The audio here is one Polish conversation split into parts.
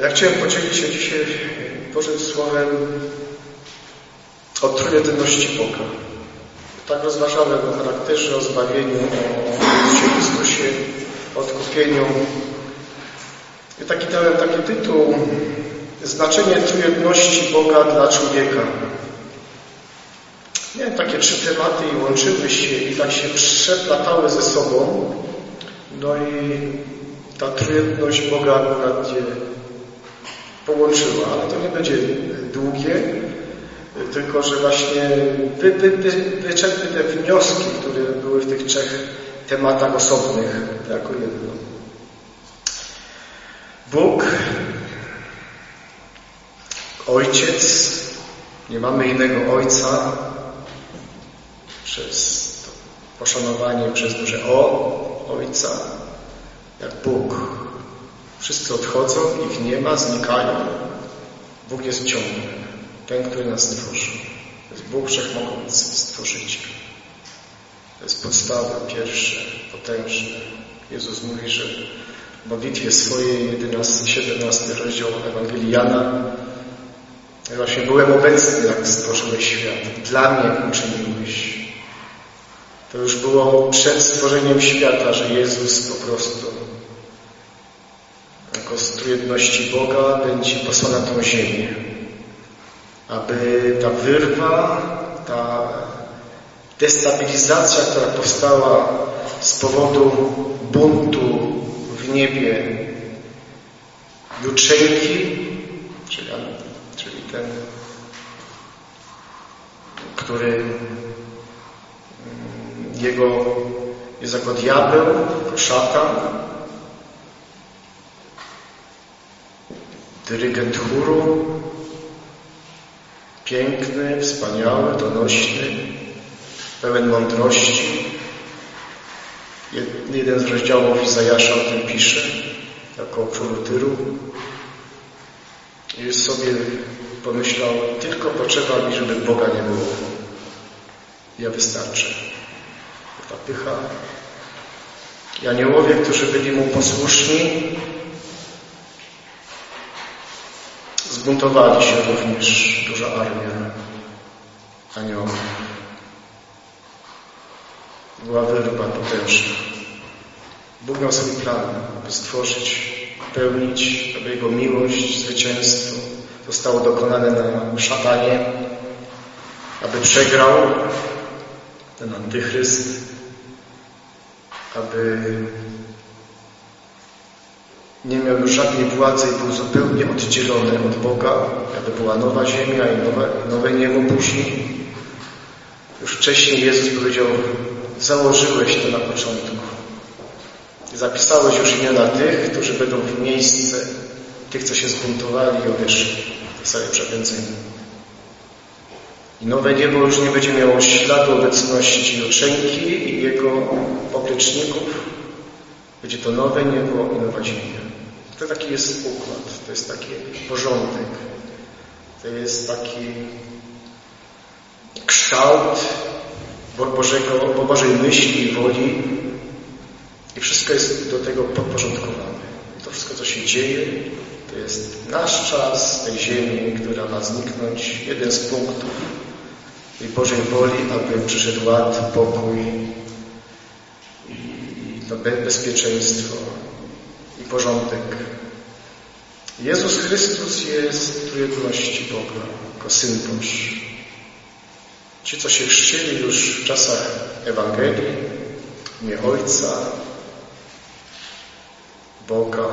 Ja chciałem podzielić się dzisiaj Bożym Słowem o trójjedyności Boga. Tak rozważamy o charakterze, o zbawieniu, o Jezusie Chrystusie, o odkupieniu. I dałem taki tytuł: Znaczenie trójjedności Boga dla człowieka. Miałem takie 3 tematy i łączyły się i tak się przeplatały ze sobą. No i ta trójjedność Boga akurat je połączyła, ale to nie będzie długie, tylko że właśnie wyczerpmy te wnioski, które były w tych 3 tematach osobnych jako jedno. Bóg, Ojciec, nie mamy innego Ojca, przez to poszanowanie przez duże O, Ojca, jak Bóg. Wszyscy odchodzą, ich nie ma, znikają. Bóg jest ciągle. Ten, który nas stworzył. To jest Bóg Wszechmogący, Stworzyciel. To jest podstawa pierwsza, potężna. Jezus mówi, że w modlitwie swojej 17 rozdział Ewangelii Jana: właśnie byłem obecny, jak stworzyłeś świat. Dla mnie uczyniłeś. To już było przed stworzeniem świata, że Jezus po prostu jako z trójjedności Boga będzie posłana na tą ziemię, aby ta wyrwa, ta destabilizacja, która powstała z powodu buntu w niebie jutrzenki, czyli ten, który jest jako diabeł, jako szatan, dyrygent chóru, piękny, wspaniały, donośny, pełen mądrości. Jeden z rozdziałów Izajasza o tym pisze, jako królu Tyru. I już sobie pomyślał: tylko potrzeba mi, żeby Boga nie było. Ja wystarczę. Ta pycha. I aniołowie, którzy byli mu posłuszni, zbuntowali się również, duża armia aniołów. Była wyrwa potężna. Bóg miał swój plan, aby stworzyć, pełnić, aby Jego miłość, zwycięstwo zostało dokonane na szatanie, aby przegrał ten antychryst, aby nie miał już żadnej władzy i był zupełnie oddzielony od Boga, aby była nowa ziemia i nowe niebo później. Już wcześniej Jezus powiedział: założyłeś to na początku. I zapisałeś już imiona tych, którzy będą w miejsce tych, co się zbuntowali i odeszli. Zostali przepędzeni. I nowe niebo już nie będzie miało śladu obecności jutrzenki i jego popleczników. Będzie to nowe niebo i nowa ziemia. To taki jest układ, to jest taki porządek, to jest taki kształt Bożej myśli i woli i wszystko jest do tego podporządkowane. To wszystko, co się dzieje, to jest nasz czas tej ziemi, która ma zniknąć, jeden z punktów tej Bożej woli, aby przyszedł ład, pokój i to bezpieczeństwo i porządek. Jezus Chrystus jest w trójjedności Boga, jako Syn Boży. Ci, co się chrzcili już w czasach Ewangelii, w imię Ojca, Boga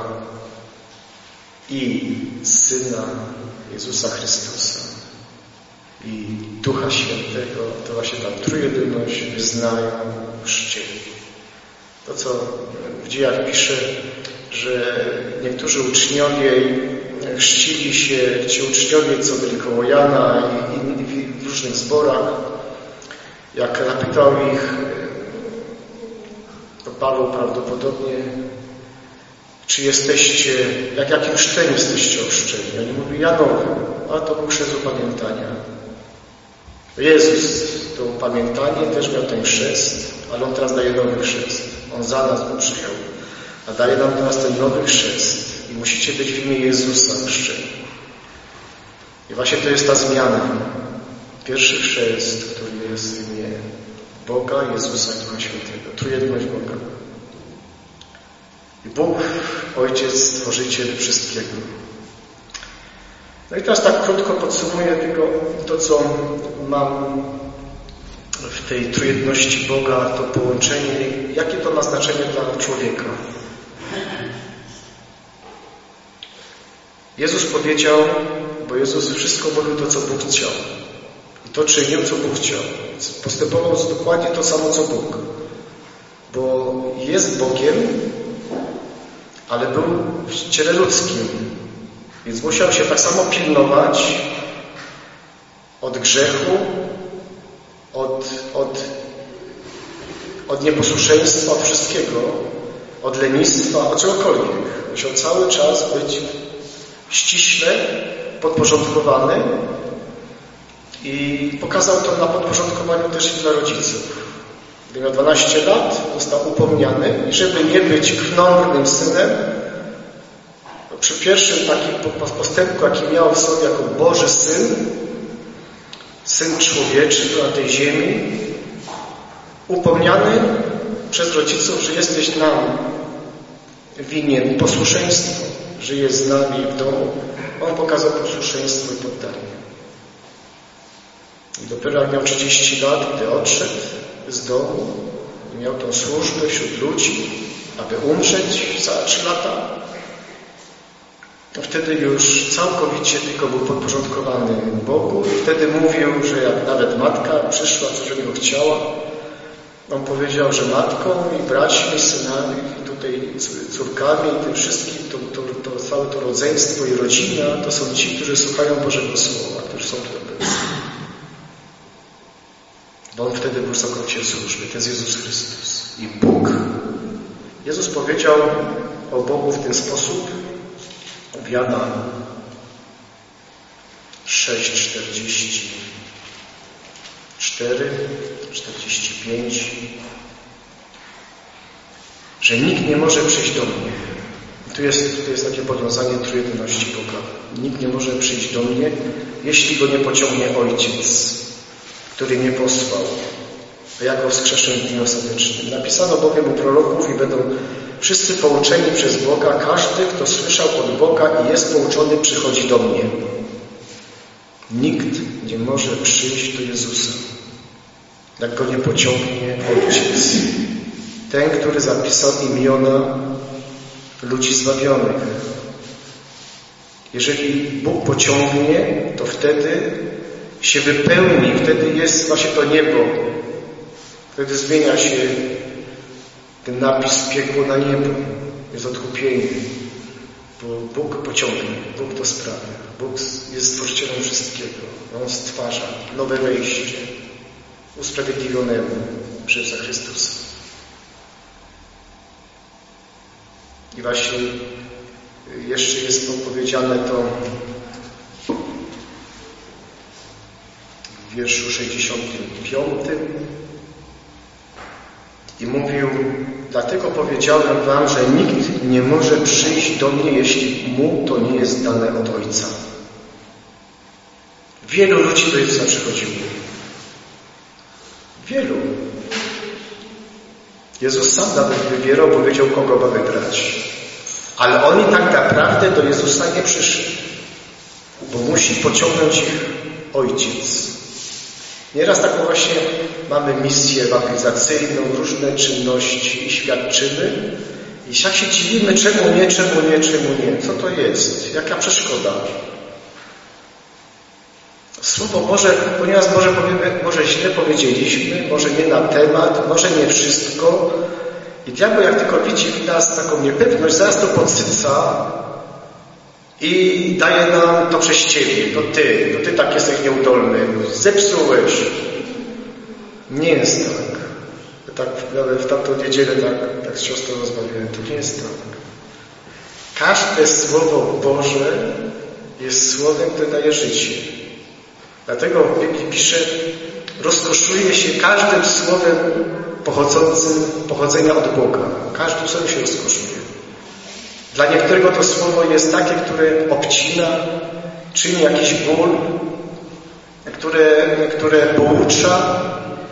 i Syna Jezusa Chrystusa i Ducha Świętego, to właśnie ta trójjedyność wyznają w chrzcie. To, co w Dziejach pisze, że niektórzy uczniowie chrzcili się, ci uczniowie, co byli koło Jana i w różnych zborach, jak zapytał ich, to Paweł prawdopodobnie, czy jesteście, jakim chrztem jesteście ochrzczeni? Oni mówili: Janowym, a to był chrzest upamiętania. Jezus to upamiętanie też miał ten chrzest, ale On teraz daje nowy chrzest. On za nas go przyjął, a daje nam teraz ten nowy chrzest. i musicie być w imię Jezusa chrzczeni. I właśnie to jest ta zmiana. Pierwszy chrzest, który jest w imię Boga, Jezusa i Ducha Świętego. Trójjedność Boga. I Bóg, Ojciec, Stworzyciel wszystkiego. No i teraz tak krótko podsumuję tylko to, co mam w tej trójjedności Boga, to połączenie, jakie to ma znaczenie dla człowieka. Jezus powiedział, bo Jezus wszystko mówił to, co Bóg chciał. I to czynił, co Bóg chciał. Postępował dokładnie to samo, co Bóg. Bo jest Bogiem, ale był w ciele ludzkim. Więc musiał się tak samo pilnować od grzechu, od nieposłuszeństwa, od wszystkiego, od lenistwa, od czegokolwiek. Musiał cały czas być ściśle podporządkowany i pokazał to na podporządkowaniu też i dla rodziców. Gdy miał 12 lat, został upomniany i żeby nie być krnąbrnym synem, przy pierwszym takim postępku, jaki miał w sobie jako Boży Syn człowieczy na tej ziemi, upomniany przez rodziców, że jesteś nam winien posłuszeństwo, żyje z nami w domu, on pokazał posłuszeństwo i poddanie. I dopiero jak miał 30 lat, gdy odszedł z domu i miał tą służbę wśród ludzi, aby umrzeć za 3 lata, to wtedy już całkowicie tylko był podporządkowany Bogu i wtedy mówił, że jak nawet matka przyszła, coś od niego chciała, on powiedział, że matką i braćmi, synami, i tutaj córkami i tym wszystkim, to całe to rodzeństwo i rodzina, to są ci, którzy słuchają Bożego Słowa, którzy są tutaj obecni. Bo on wtedy był całkowicie służby. To jest Jezus Chrystus. I Bóg. Jezus powiedział o Bogu w ten sposób, w Jana 6:44, 45, że nikt nie może przyjść do mnie. Tu jest takie powiązanie trójjedności Boga. Nikt nie może przyjść do mnie, jeśli go nie pociągnie Ojciec, który mnie posłał, a ja go wskrzeszę w dniu ostatecznym. Napisano bowiem u proroków i będą wszyscy pouczeni przez Boga. Każdy, kto słyszał od Boga i jest pouczony, przychodzi do mnie. Nikt nie może przyjść do Jezusa, jak go nie pociągnie Ojciec. Ten, który zapisał imiona ludzi zbawionych. Jeżeli Bóg pociągnie, to wtedy się wypełni, wtedy jest właśnie to niebo. Wtedy zmienia się ten napis piekło na niebo. Jest odkupienie. Bo Bóg pociągnie, Bóg to sprawia. Bóg jest stworzycielem wszystkiego. On stwarza nowe wejście usprawiedliwionemu przez Chrystusa. I właśnie jeszcze jest powiedziane to w wierszu 65 i mówił: dlatego powiedziałem wam, że nikt nie może przyjść do mnie, jeśli mu to nie jest dane od Ojca. Wielu ludzi do Jezusa przychodziło. Wielu. Jezus sam nawet wybierał, powiedział, kogo ma wybrać. Ale oni tak naprawdę do Jezusa nie przyszli, bo musi pociągnąć ich Ojciec. Nieraz taką właśnie mamy misję ewangelizacyjną, różne czynności i świadczymy. I jak się dziwimy, czemu nie. Co to jest? Jaka przeszkoda? Słowo Boże, ponieważ może powiemy, może źle powiedzieliśmy, może nie na temat, może nie wszystko. I diabeł jak tylko widzi w nas taką niepewność, zaraz to podsyca i daje nam to przez Ciebie, to Ty tak jesteś nieudolny, zepsułeś. Nie jest tak. W tamtą niedzielę tak z siostrą rozmawiałem, to nie jest tak. Każde Słowo Boże jest Słowem, które daje życie. Dlatego w Biblii pisze, rozkoszuje się każdym słowem pochodzenia od Boga. Każdym słowem się rozkoszuje. Dla niektórego to słowo jest takie, które obcina, czyni jakiś ból, które poucza,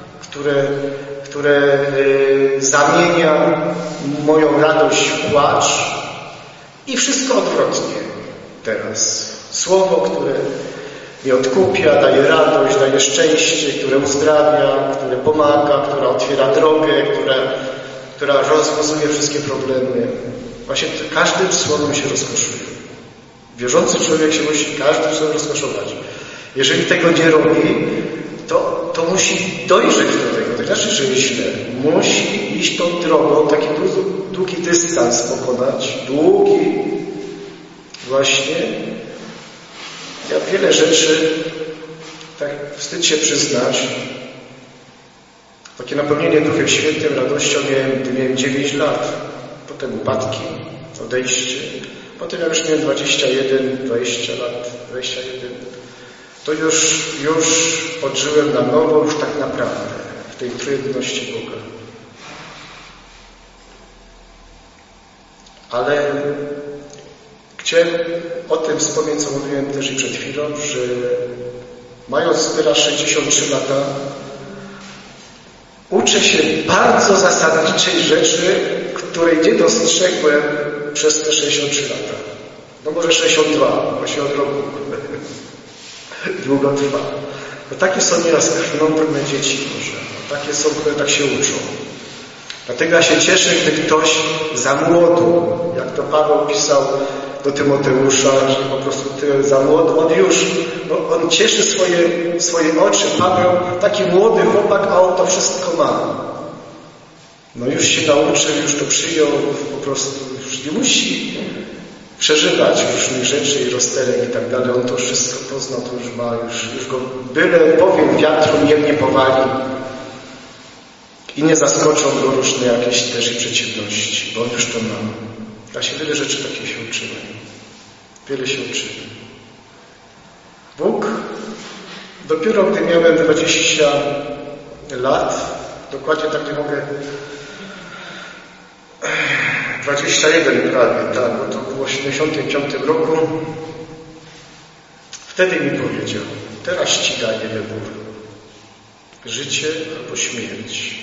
które zamienia moją radość w płacz i wszystko odwrotnie teraz. Słowo, które mnie odkupia, daje radość, daje szczęście, które uzdrawia, które pomaga, które otwiera drogę, która rozwiązuje wszystkie problemy. Właśnie każdym słowem się rozkoszuje. Wierzący człowiek się musi każdym słowem rozkoszować. Jeżeli tego nie robi, to musi dojrzeć do tego. To znaczy, że jest źle. Musi iść tą drogą, taki długi dystans pokonać. Długi. Właśnie. Ja wiele rzeczy, tak wstyd się przyznać, takie napełnienie Duchem Świętym, radością miałem, gdy miałem 9 lat. Potem upadki, odejście. Potem jak już miałem 21, 20 lat, 21, to już odżyłem na nowo, już tak naprawdę, w tej trójjedności Boga. Ale chciałem o tym wspomnieć, co mówiłem też i przed chwilą, że mając teraz 63 lata, uczę się bardzo zasadniczej rzeczy, której nie dostrzegłem przez te 63 lata. No może 62, właśnie od roku. Długo trwa. Bo takie są nieraz krnąbrne dzieci może. Takie są, które tak się uczą. Dlatego ja się cieszę, gdy ktoś za młodu, jak to Paweł pisał do Tymoteusza, że po prostu ty za młodu, on już, no on cieszy swoje oczy, Paweł, taki młody chłopak, a on to wszystko ma. No już się nauczył, już to przyjął, po prostu już nie musi przeżywać różnych rzeczy i rozterek i tak dalej. On to wszystko poznał, to już ma, już go byle powiem wiatru nie powali i nie zaskoczą go różne jakieś też i przeciwności, bo on już to ma. Ja się wiele rzeczy takich się uczyłem. Wiele się uczyłem. Bóg dopiero gdy miałem 20 lat, dokładnie tak nie mogę, 21 prawie, tak, bo to było w 75 roku. Wtedy mi powiedział, teraz ci daję wybór. Życie albo śmierć.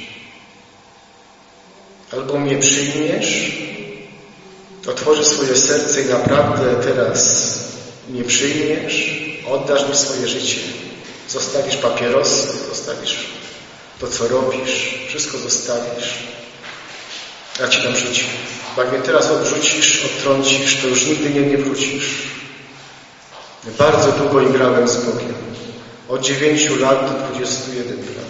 Albo mnie przyjmiesz, otworzysz swoje serce i naprawdę teraz mnie przyjmiesz, oddasz mi swoje życie. Zostawisz papierosy, zostawisz to, co robisz, wszystko zostawisz. Ja ci dam życie. Bo jak mnie teraz odrzucisz, odtrącisz, to już nigdy nie wrócisz. Bardzo długo grałem z Bogiem. Od 9 lat do 21 lat.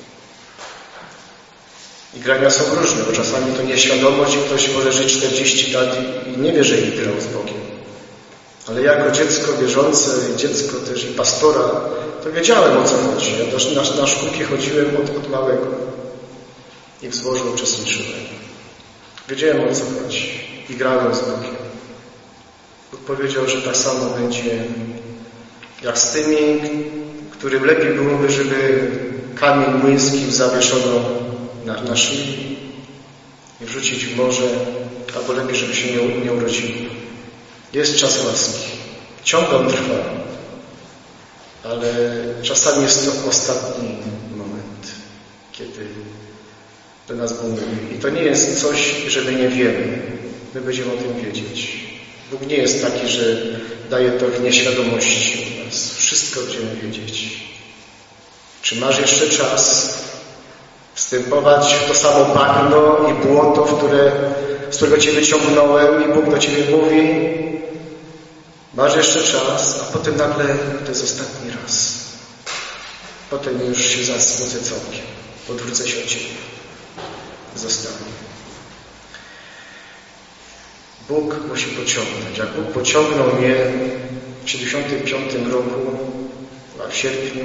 I grania są różne, bo czasami to nieświadomość i ktoś może żyć 40 lat i nie wie, że grał z Bogiem. Ale jako dziecko wierzące, dziecko też i pastora, to wiedziałem, o co chodzi. Ja też na szkółki chodziłem od małego i w zborze uczestniczyłem. Wiedziałem, o co chodzi i grałem z Bogiem. Bóg powiedział, że tak samo będzie jak z tymi, którym lepiej byłoby, żeby kamień młyński zawieszono na szyi i wrzucić w morze, albo lepiej, żeby się nie urodziło. Jest czas łaski. Ciągle on trwa, ale czasami jest to ostatni moment, kiedy do nas Bóg mówi. I to nie jest coś, że my nie wiemy. My będziemy o tym wiedzieć. Bóg nie jest taki, że daje to w nieświadomości u nas. Wszystko będziemy wiedzieć. Czy masz jeszcze czas wstępować w to samo bagno i błoto, z którego Cię wyciągnąłem i Bóg do Ciebie mówi? Masz jeszcze czas, a potem nagle to jest ostatni raz. Potem już się zasmucę całkiem. Odwrócę się od Ciebie. Zostanę. Bóg musi pociągnąć. Jak Bóg pociągnął mnie w 75 roku, a w sierpniu,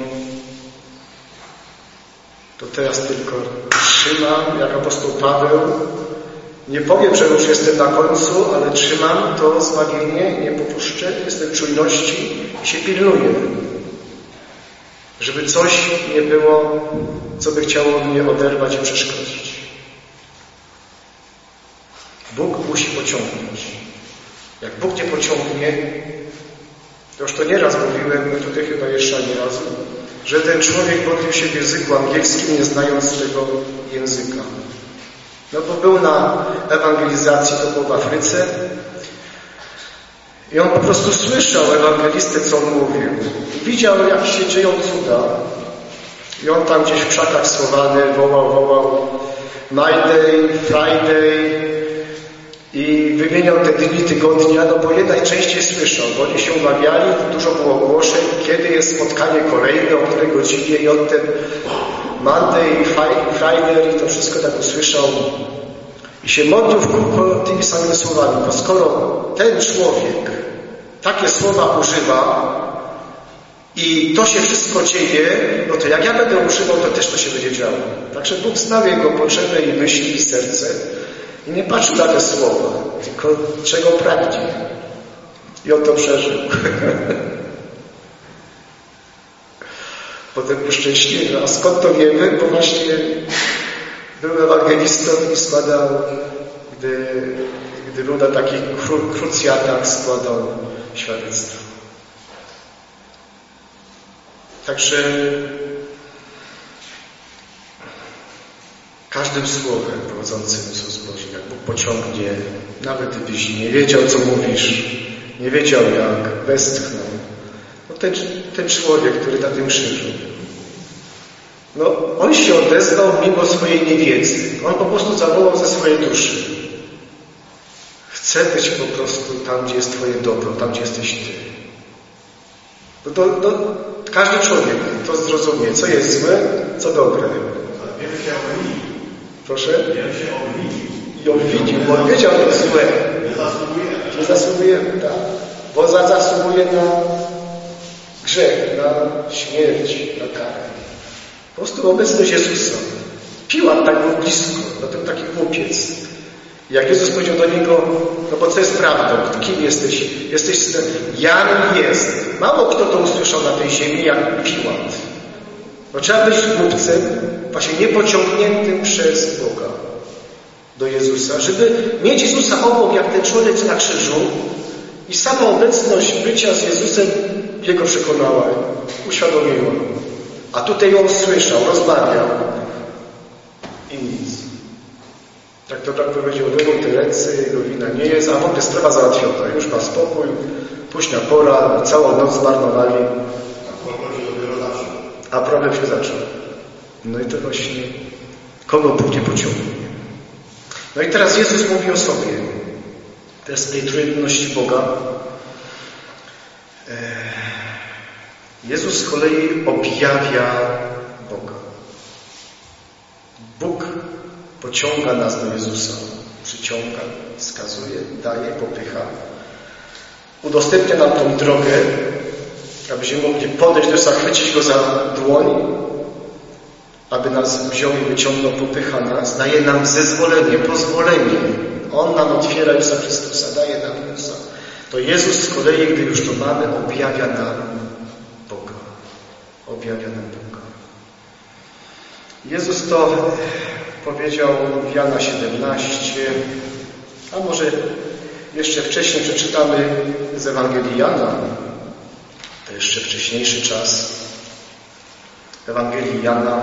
to teraz tylko trzymam, jak apostoł Paweł. Nie powiem, że już jestem na końcu, ale trzymam to zbawienie, nie popuszczę, jestem w czujności i się pilnuję. Żeby coś nie było, co by chciało mnie oderwać i przeszkodzić. Bóg musi pociągnąć. Jak Bóg nie pociągnie, to już to nieraz mówiłem, no tutaj chyba jeszcze nie razu, że ten człowiek modlił się w języku angielskim, nie znając tego języka. No bo był na ewangelizacji, to było w Afryce i on po prostu słyszał ewangelistę, co on mówił. Widział, jak się dzieją cuda. I on tam gdzieś w krzakach schowany wołał My Day, Friday i wymieniał te dni tygodnia, no bo je najczęściej słyszał, bo oni się umawiali, dużo było ogłoszeń, kiedy jest spotkanie kolejne, o której godzinie i on ten Monday, Friday i to wszystko tak usłyszał i się modlił w kółko tymi samymi słowami, bo skoro ten człowiek takie słowa używa i to się wszystko dzieje, no to jak ja będę używał, to też to się będzie działo. Także Bóg znał jego potrzeby i myśli i serce i nie patrzył na te słowa, tylko czego pragnie. I on to przeżył. Potem był szczęśliwy. A skąd to wiemy? Bo właśnie był ewangelistą i składał, gdy był na takich krucjatach, składał świadectwo. Także każdym słowem prowadzącym z Boży, jak Bóg pociągnie, nawet gdybyś nie wiedział, co mówisz, nie wiedział jak, westchnął. No ten człowiek, który na tym krzyżu, no on się odezwał mimo swojej niewiedzy. On po prostu zawołał ze swojej duszy. Chcę być po prostu tam, gdzie jest Twoje dobro, tam, gdzie jesteś Ty. No każdy człowiek to zrozumie, co jest złe, co dobre. Proszę? I obwinił, bo on wiedział, że jest złe. Nie zasługujemy, tak. Bo zasługuje na grzech, na śmierć, na karę. Po prostu obecność Jezusa. Piłat tak był blisko, no ten taki głupiec. Jak Jezus powiedział do niego, no bo co jest prawdą? Kim jesteś? Jesteś synem. Jan jest. Mało kto to usłyszał na tej ziemi, jak Piłat. Bo trzeba być głupcem, właśnie niepociągniętym przez Boga do Jezusa, żeby mieć Jezusa obok, jak ten człowiek na krzyżu i sama obecność bycia z Jezusem jego przekonała, uświadomiła. A tutaj on słyszał, rozmawiał i nic. Tak to tak powiedział, wymój te ręce, jego wina nie jest, a potem sprawa załatwiona. Już ma spokój, późna pora, całą noc zmarnowali. A problem się zaczął. No i to właśnie kogo Bóg nie pociągnie. No i teraz Jezus mówi o sobie. To jest tej trójjedności Boga. Jezus z kolei objawia Boga. Bóg pociąga nas do Jezusa. Przyciąga, wskazuje, daje, popycha. Udostępnia nam tą drogę, abyśmy mogli podejść do Jezusa, chwycić Go za dłoń, aby nas wziął i wyciągnął, popycha nas, daje nam zezwolenie, pozwolenie. On nam otwiera Jezusa Chrystusa, daje nam Jezusa. To Jezus z kolei, gdy już to mamy, objawia nam Boga. Objawia nam Boga. Jezus to powiedział w Jana 17, a może jeszcze wcześniej przeczytamy z Ewangelii Jana, to jeszcze wcześniejszy czas, Ewangelii Jana,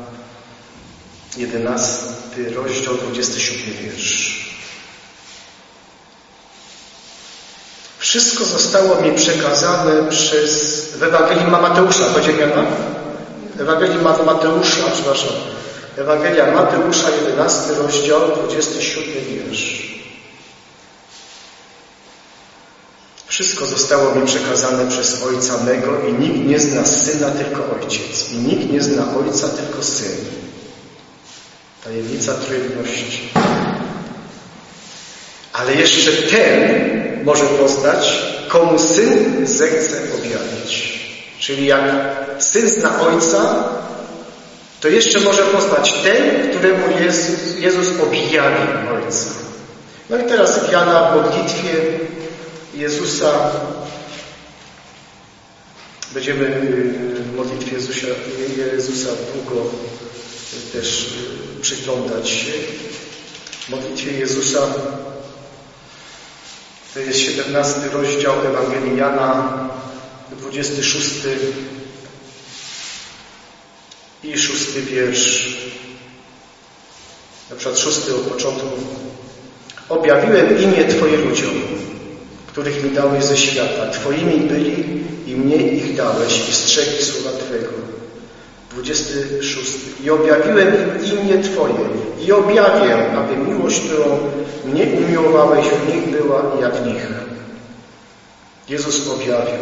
11 rozdział, 27 wiersz. Wszystko zostało mi przekazane w Ewangelii Mateusza, powiedział Jana? Ewangelii Mateusza, przepraszam. Ewangelia Mateusza, 11 rozdział, 27 wiersz. Wszystko zostało mi przekazane przez Ojca mego i nikt nie zna Syna, tylko Ojciec. I nikt nie zna Ojca, tylko Syn. Tajemnica trójjedności. Ale jeszcze ten może poznać, komu Syn zechce objawić. Czyli jak Syn zna Ojca, to jeszcze może poznać ten, któremu Jezus objawi Ojca. No i teraz Jana w modlitwie Jezusa, będziemy w modlitwie Jezusa długo też przyglądać się. W modlitwie Jezusa To jest 17 rozdział Ewangelii Jana, 26 i 6 wiersz. Na przykład 6 od początku. Objawiłem imię Twoje ludziom, których mi dałeś ze świata. Twoimi byli i mnie ich dałeś i strzegli słowa Twego. 26. I objawiłem im imię Twoje i objawię, aby miłość, którą mnie umiłowałeś, w nich była i ja w nich. Jezus objawił.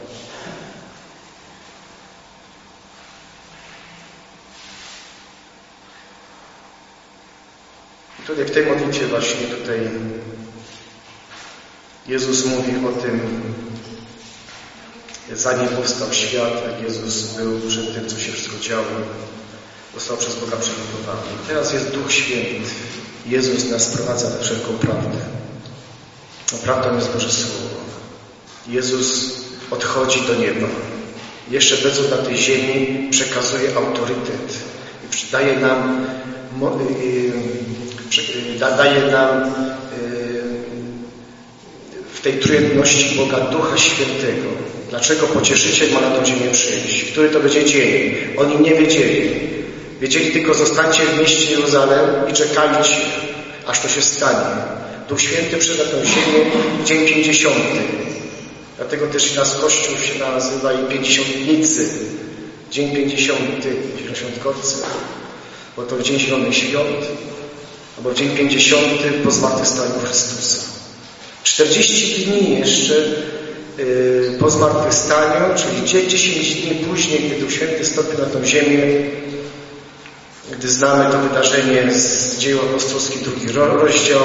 I tutaj w tej modlitwie właśnie Jezus mówi o tym, zanim powstał świat, jak Jezus był przed tym, co się wszystko działo, został przez Boga przygotowany. Teraz jest Duch Święty. Jezus nas sprowadza na wszelką prawdę. Prawdą jest Boże Słowo. Jezus odchodzi do nieba. Jeszcze będąc na tej ziemi przekazuje autorytet i daje nam w tej trójjedności Boga Ducha Świętego. Dlaczego Pocieszyciel ma na tą ziemię przyjść? Który to będzie dzień? Oni nie wiedzieli. Wiedzieli tylko, zostańcie w mieście Jeruzalem i czekajcie, aż to się stanie. Duch Święty przyszedł na tę ziemię w dzień 50. Dlatego też i nasz Kościół się nazywa i Pięćdziesiątnicy. Dzień 50, Świątkorcy, bo to w Dzień Zielonych Świąt, albo w dzień 50 po zmartwychwstaniu Chrystusa. 40 dni jeszcze po zmartwychwstaniu, czyli 10 dni później, gdy Duch Święty stąpił na tę ziemię, gdy znamy to wydarzenie z Dzieł Apostolskich, 2 rozdział,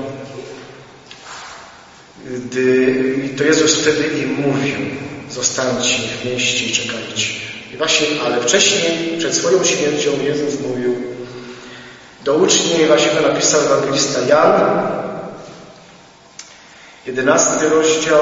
to Jezus wtedy im mówił: zostańcie w mieście i czekajcie. I właśnie, ale wcześniej, przed swoją śmiercią, Jezus mówił do uczniów, właśnie to napisał ewangelista Jan, 11 rozdział.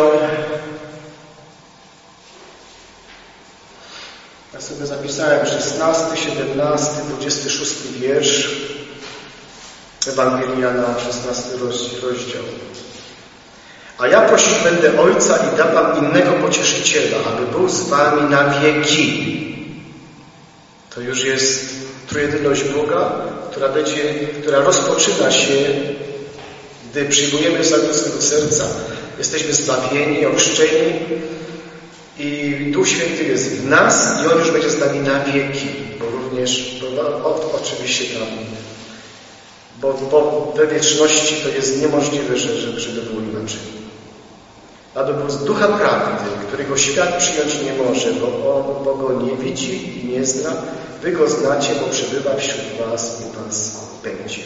Ja sobie zapisałem 16, 17, 26 wiersz. Ewangelii Jana, 16 rozdział. A ja prosić będę Ojca i dam wam innego Pocieszyciela, aby był z wami na wieki. To już jest trójjedyność Boga, która rozpoczyna się, gdy przyjmujemy do swojego serca. Jesteśmy zbawieni, ochrzczeni i Duch Święty jest w nas i On już będzie z nami na wieki. Bo również, oczywiście tam, bo we wieczności to jest niemożliwe, żeby było inaczej. A do Ducha Prawdy, którego świat przyjąć nie może, bo Go nie widzi i nie zna. Wy Go znacie, bo przebywa wśród was i was będzie.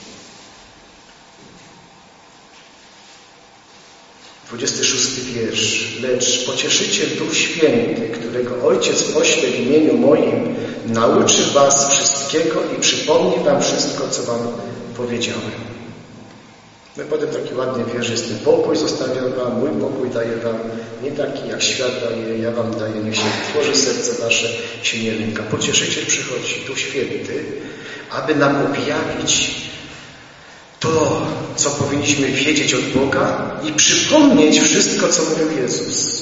26 wiersz. Lecz Pocieszyciel Duch Święty, którego Ojciec pośle w imieniu moim, nauczy was wszystkiego i przypomni wam wszystko, co wam powiedziałem. No i potem taki ładny wiersz jest: ten pokój zostawiam wam, mój pokój daję wam, nie taki jak świat daje, ja wam daję, niech się tworzy serce wasze, się nie lęka. Pocieszyciel przychodzi, Duch Święty, aby nam objawić to, co powinniśmy wiedzieć od Boga i przypomnieć wszystko, co mówił Jezus.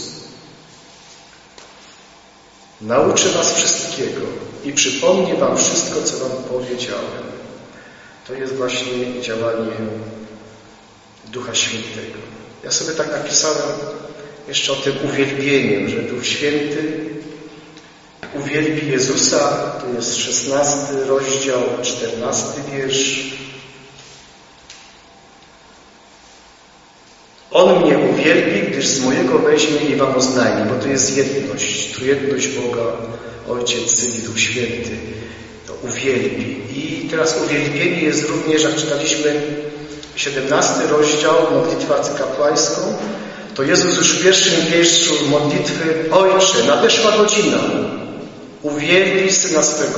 Nauczy was wszystkiego i przypomni wam wszystko, co wam powiedziałem. To jest właśnie działanie Ducha Świętego. Ja sobie tak napisałem jeszcze o tym uwielbieniu, że Duch Święty uwielbi Jezusa. To jest 16 rozdział, 14 wiersz. On mnie uwielbi, gdyż z mojego weźmie i wam oznajmi, bo to jest jedność, trójjedność Boga, Ojciec, Syn i Duch Święty. To uwielbi. I teraz uwielbienie jest również, jak czytaliśmy 17 rozdział, modlitwę arcykapłańską, to Jezus już w pierwszym wierszu modlitwy: Ojcze, nadeszła godzina, uwielbij Syna swego,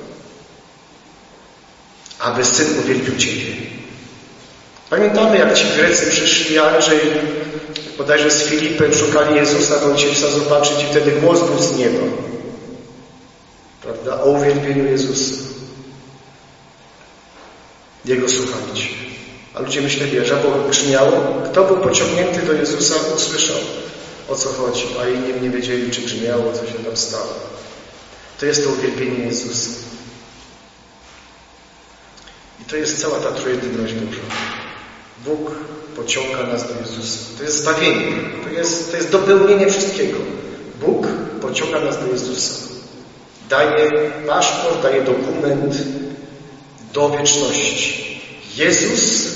aby Syn uwielbił Ciebie. Pamiętamy, jak ci Grecy przyszli, Andrzej bodajże z Filipem szukali Jezusa, bo chcieli Jezusa zobaczyć i wtedy głos był z nieba. Prawda? O uwielbieniu Jezusa. Jego słuchajcie. A ludzie myśleli, że bo grzmiało. Kto był pociągnięty do Jezusa, usłyszał, o co chodzi, a inni nie wiedzieli, czy grzmiało, co się tam stało. To jest to uwielbienie Jezusa. I to jest cała ta trójjedyność Boża. Bóg pociąga nas do Jezusa. To jest zbawienie. To jest dopełnienie wszystkiego. Bóg pociąga nas do Jezusa. Daje paszport, daje dokument do wieczności. Jezus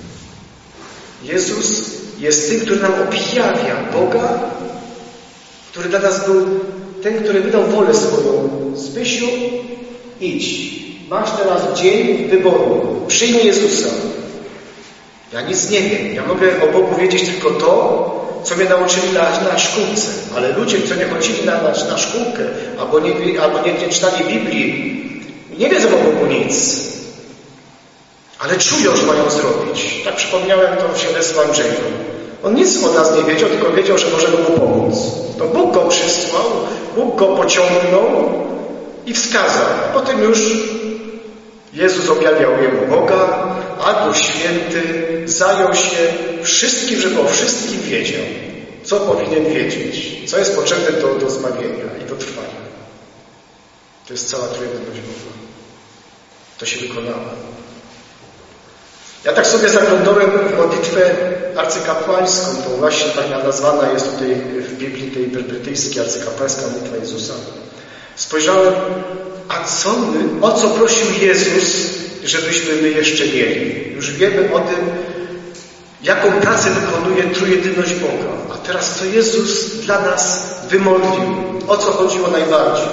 jest tym, który nam objawia Boga, który dla nas był ten, który wydał wolę swoją. Zbysiu, idź. Masz teraz dzień wyboru. Przyjmij Jezusa. Ja nic nie wiem. Ja mogę o Bogu wiedzieć tylko to, co mnie nauczyli na szkółce. Ale ludzie, co nie chodzili na szkółkę, albo nie czytali Biblii, nie wiedzą o Bogu nic. Ale czują, że mają zrobić. Tak przypomniałem to świadectwo Andrzeju. On nic o nas nie wiedział, tylko wiedział, że możemy mu pomóc. To Bóg go przysłał, Bóg go pociągnął i wskazał. Potem już Jezus objawiał jemu Boga, a Duch Święty zajął się wszystkim, żeby o wszystkim wiedział, co powinien wiedzieć, co jest potrzebne do zbawienia i do trwania. To jest cała trójjedyność Boga. To się wykonało. Ja tak sobie zaglądałem w modlitwę arcykapłańską, to właśnie tak nazwana jest tutaj w Biblii tej brytyjskiej arcykapłańska modlitwa Jezusa. Spojrzałem, o co prosił Jezus, żebyśmy my jeszcze mieli. Już wiemy o tym, jaką pracę wykonuje trójjedyność Boga. A teraz co Jezus dla nas wymodlił? O co chodziło najbardziej?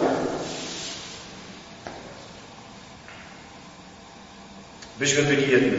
Byśmy byli jedno.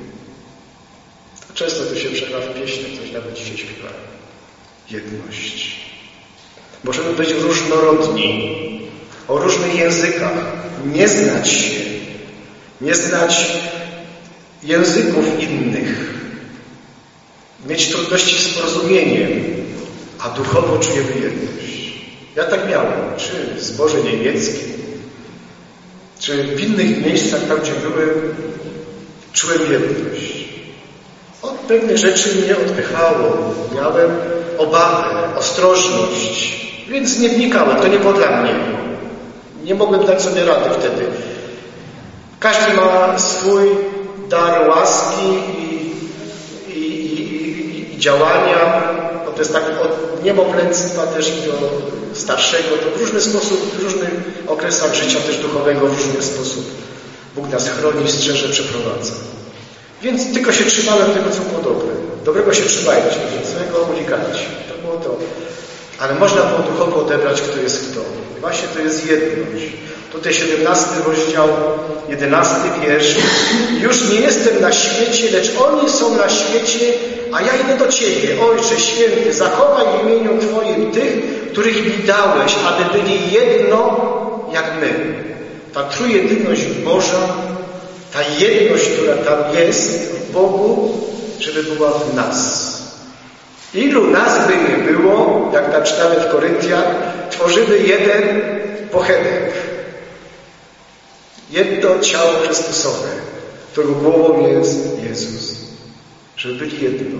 Często to się przekłada w pieśniach, coś nawet dzisiaj śpiewają. Jedność. Możemy być różnorodni, o różnych językach, nie znać się, nie znać języków innych, mieć trudności z porozumieniem, a duchowo czujemy jedność. Ja tak miałem, czy w zborze niemieckim, czy w innych miejscach, tam gdzie byłem, czułem jedność. Od pewnych rzeczy mnie odpychało. Miałem obawę, ostrożność, więc nie wnikałem. To nie było dla mnie. Nie mogłem dać sobie rady wtedy. Każdy ma swój dar łaski i działania. Bo to jest tak od niemowlęctwa też do starszego. To w różny sposób, w różnych okresach życia też duchowego, w różny sposób Bóg nas chroni, strzeże, przeprowadza. Więc tylko się trzymałem tego, co było dobre. Dobrego się trzymajcie, złego unikajcie. To było to. Ale można było duchowo odebrać, kto jest kto. I właśnie to jest jedność. Tutaj 17 rozdział, 11 wiersz. Już nie jestem na świecie, lecz oni są na świecie, a ja idę do Ciebie. Ojcze Święty, zachowaj w imieniu Twoim tych, których mi dałeś, aby byli jedno jak my. Ta trójjedyność Boża, ta jedność, która tam jest w Bogu, żeby była w nas. Ilu nas by nie było, jak tam czytamy w Koryntiach, tworzymy jeden pochenek. Jedno ciało Chrystusowe, którego głową jest Jezus. Żeby byli jedno.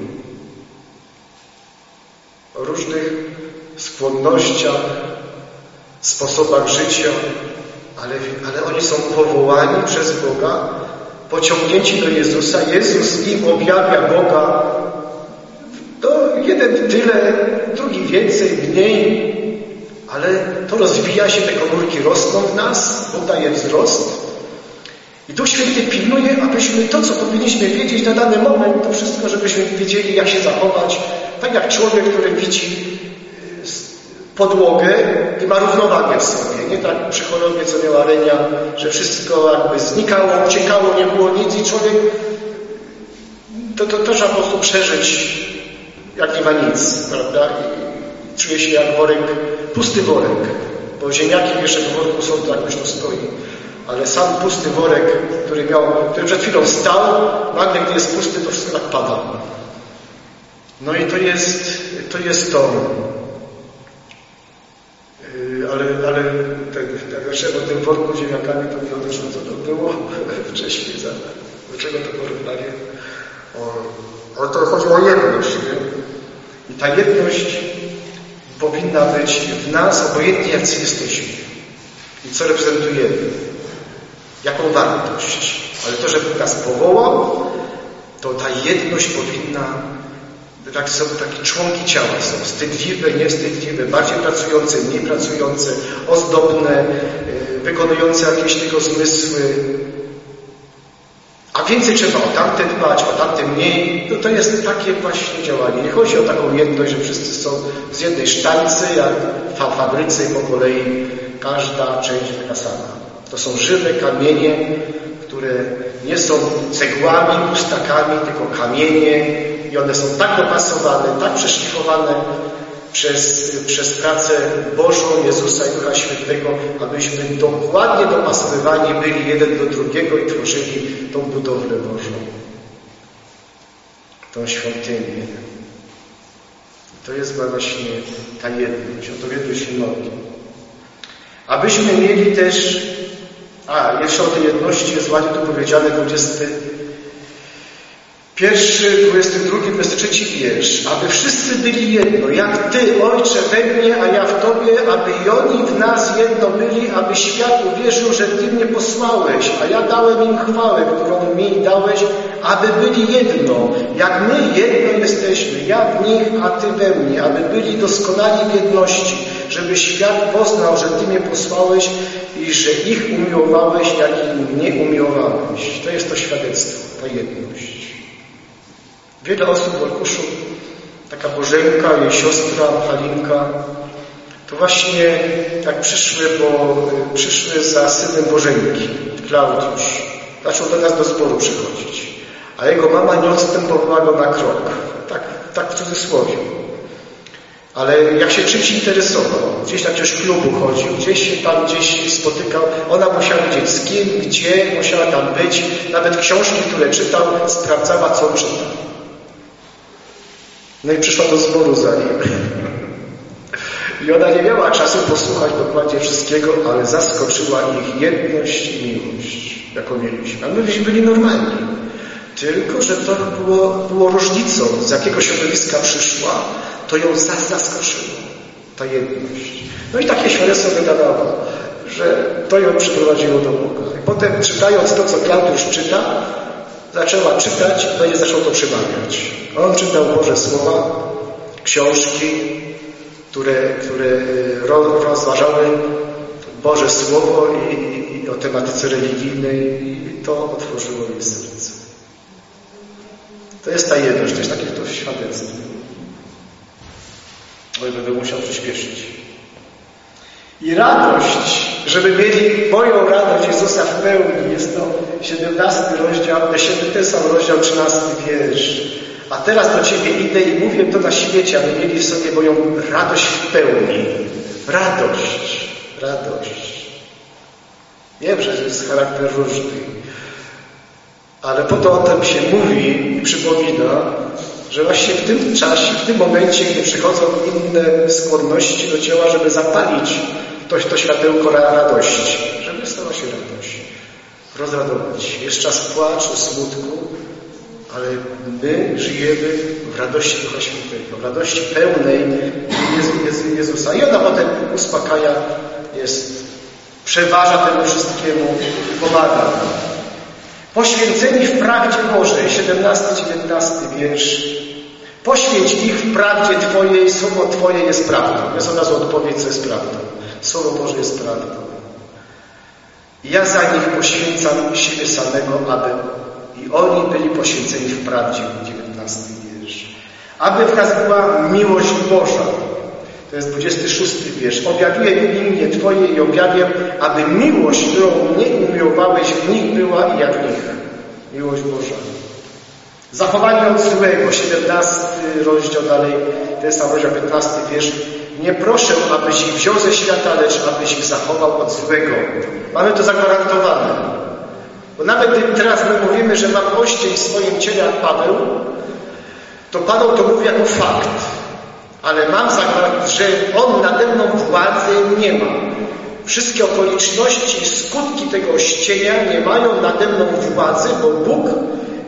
O różnych skłonnościach, sposobach życia, ale oni są powołani przez Boga, pociągnięci do Jezusa. Jezus im objawia Boga. To jeden tyle, drugi więcej, mniej, ale to rozwija się, te komórki rosną w nas, Bóg daje wzrost. I Duch Święty pilnuje, abyśmy to, co powinniśmy wiedzieć na dany moment, to wszystko, żebyśmy wiedzieli, jak się zachować. Tak jak człowiek, który widzi podłogę i ma równowagę w sobie. Nie tak przy chorobie, co miała Renia, że wszystko jakby znikało, uciekało, nie było nic i człowiek to trzeba po prostu przeżyć, jak nie ma nic, prawda? I czuje się jak worek, pusty worek, bo ziemniaki jeszcze w worku są, to jakoś to stoi. Ale sam pusty worek, który przed chwilą stał, nagle gdy jest pusty, to wszystko tak pada. No i to jest to. Ale tak zacząłem o tym worku z ziemniakami, to wiadomo, co to było wcześniej. Do czego to porównanie? To chodzi o jedność. Nie? I ta jedność powinna być w nas, obojętnie jacy jesteśmy. I co reprezentujemy. Jaką wartość. Ale to, że Bóg nas powołał, to ta jedność powinna, tak są takie członki ciała, są wstydliwe, niewstydliwe, bardziej pracujące, mniej pracujące, ozdobne, wykonujące jakieś tylko zmysły. A więcej trzeba o tamte dbać, o tamte mniej. No to jest takie właśnie działanie. Nie chodzi o taką jedność, że wszyscy są z jednej sztańcy, jak w fabryce po kolei każda część taka sama. To są żywe kamienie, które nie są cegłami, pustakami, tylko kamienie i one są tak dopasowane, tak przeszlifowane przez pracę Bożą, Jezusa i Ducha Świętego, abyśmy dokładnie dopasowywani byli jeden do drugiego i tworzyli tą budowlę Bożą, tą świątynię. To jest właśnie ta jedność, o to wielu się modli. Abyśmy mieli też, jeszcze o tej jedności jest ładnie tu powiedziane, 21, 22, 23 wiersz. Aby wszyscy byli jedno, jak Ty, Ojcze, we mnie, a ja w Tobie, aby i oni w nas jedno byli, aby świat uwierzył, że Ty mnie posłałeś, a ja dałem im chwałę, którą mi dałeś, aby byli jedno, jak my jedno jesteśmy, ja w nich, a Ty we mnie, aby byli doskonali w jedności, żeby świat poznał, że Ty mnie posłałeś i że ich umiłowałeś, jak i mnie umiłowałeś. To jest to świadectwo, ta jedność. Wiele osób w Olkuszu, taka Bożenka, jej siostra, Halinka, to właśnie tak przyszły za synem Bożenki, Klaudiusz. Zaczął do nas do zboru przychodzić. A jego mama nie odstępowała go na krok. Tak w cudzysłowie. Ale jak się czymś interesował, gdzieś do jakiegoś klubu chodził, gdzieś spotykał, ona musiała wiedzieć z kim, gdzie, musiała tam być. Nawet książki, które czytał, sprawdzała, co czyta. No i przyszła do zboru za nim. I ona nie miała czasu posłuchać dokładnie wszystkiego, ale zaskoczyła ich jedność i miłość, jaką mieliśmy. A my byli normalni. Tylko, że to było różnicą, z jakiego środowiska przyszła, to ją zaskoczyło. Ta jedność. No i takie świadectwo wydawało, że to ją przyprowadziło do Boga. I potem czytając to, co Klaudiusz czyta, zaczęła czytać i będzie zaczął to przemawiać. On czytał Boże Słowa, książki, które rozważały Boże Słowo i o tematyce religijnej i to otworzyło jej serce. To jest ta jedność, to jest takie to świadectwo. Oj, będę musiał przyspieszyć. I radość, żeby mieli moją radość Jezusa w pełni. Jest to 17 rozdział, ten sam rozdział, 13 wiersz. A teraz do Ciebie idę i mówię to na świecie, aby mieli w sobie moją radość w pełni. Radość. Wiem, że jest charakter różny. Ale po to o tym się mówi i przypomina, że właśnie w tym czasie, w tym momencie, gdy przychodzą inne skłonności do ciała, żeby zapalić to światełko radości, żeby stała się radość, rozradować. Jest czas płaczu, smutku, ale my żyjemy w radości Ducha Świętego, w radości pełnej Jezusa. I ona potem uspokaja, przeważa temu wszystkiemu i pomaga. Poświęceni w prawdzie Bożej, 17-19 wiersz. Poświęć ich w prawdzie Twojej, Słowo Twoje jest prawdą. Jest od razu odpowiedź, co jest prawdą. Słowo Boże jest prawdą. Ja za nich poświęcam siebie samego, aby i oni byli poświęceni w prawdzie, 19 wiersz. Aby w nas była miłość Boża. To jest 26 wiersz. Objawię im imię Twoje i objawię, aby miłość, którą mnie umiłowałeś, w nich była i jak w nich. Miłość Boża. Zachowanie od złego, 17 rozdział dalej, ten sam rozdział, 15 wiersz. Nie proszę, abyś ich wziął ze świata, lecz abyś ich zachował od złego. Mamy to zagwarantowane. Bo nawet gdy teraz my mówimy, że mam oścień w swoim ciele jak Paweł, to Paweł to mówi jako fakt. Ale mam zagwarantowane, że on nade mną władzy nie ma. Wszystkie okoliczności i skutki tego ościenia nie mają nade mną władzy, bo Bóg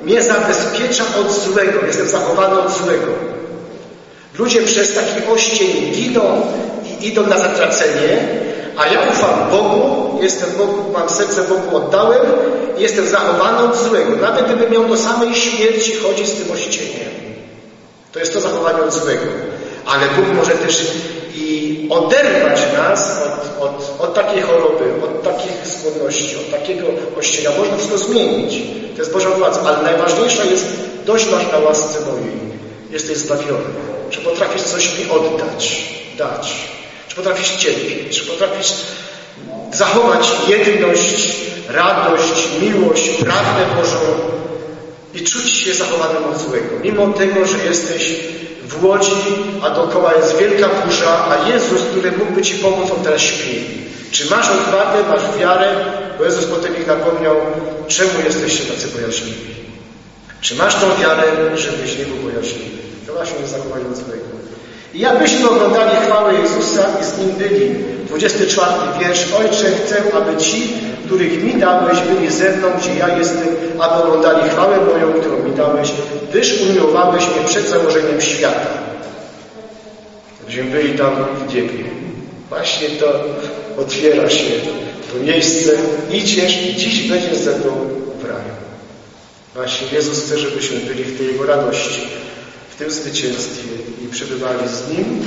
mnie zabezpiecza od złego. Jestem zachowany od złego. Ludzie przez taki oścień giną i idą na zatracenie, a ja ufam Bogu, mam serce Bogu oddałem i jestem zachowany od złego. Nawet gdybym miał do samej śmierci chodzić z tym ościeniem. To jest to zachowanie od złego. Ale Bóg może też i oderwać nas od takiej choroby, od takich skłonności, od takiego ościenia. Można wszystko zmienić. To jest Boża władza. Ale najważniejsza jest, dość masz na łasce mojej. Jesteś zbawiony. Czy potrafisz coś mi oddać, dać? Czy potrafisz cierpieć? Czy potrafisz zachować jedność, radość, miłość, prawdę Bożą i czuć się zachowanym od złego? Mimo tego, że jesteś w łodzi, a dookoła jest wielka burza, a Jezus, który mógłby Ci pomóc, On teraz śpi. Czy masz odwagę, masz wiarę? Bo Jezus potem ich napomniał, czemu jesteście tacy bojaźliwi? Czy masz tą wiarę, żebyś nie był bojaźliwy? To właśnie jest zachowanie od złego. I jakbyśmy oglądali chwałę Jezusa i z Nim byli. 24 wiersz. Ojcze, chcę, aby ci, których mi dałeś, byli ze mną, gdzie ja jestem, aby oglądali chwałę moją, którą mi dałeś, gdyż umiłowałeś mnie przed założeniem świata. Gdybyśmy byli tam w niebie. Właśnie to otwiera się to miejsce. Idziesz i dziś będziesz ze mną w raju. Właśnie Jezus chce, żebyśmy byli w tej Jego radości, w tym zwycięstwie i przebywali z Nim,